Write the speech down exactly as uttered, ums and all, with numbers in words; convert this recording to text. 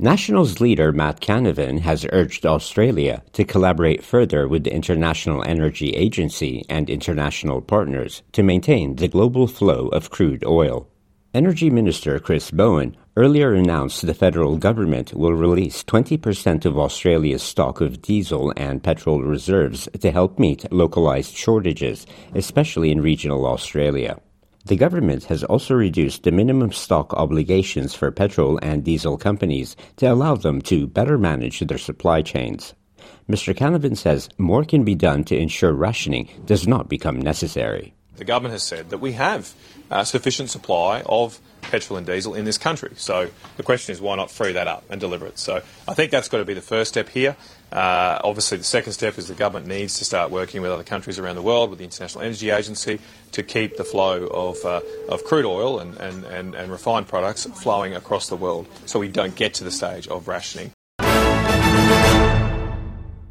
Nationals leader Matt Canavan has urged Australia to collaborate further with the International Energy Agency and international partners to maintain the global flow of crude oil. Energy Minister Chris Bowen earlier announced the federal government will release twenty percent of Australia's stock of diesel and petrol reserves to help meet localized shortages, especially in regional Australia. The government has also reduced the minimum stock obligations for petrol and diesel companies to allow them to better manage their supply chains. Mister Canavan says more can be done to ensure rationing does not become necessary. The government has said that we have uh, sufficient supply of petrol and diesel in this country. So the question is, why not free that up and deliver it? So I think that's got to be the first step here. Uh, obviously, the second step is the government needs to start working with other countries around the world, with the International Energy Agency, to keep the flow of uh, of crude oil and, and, and, and refined products flowing across the world so we don't get to the stage of rationing.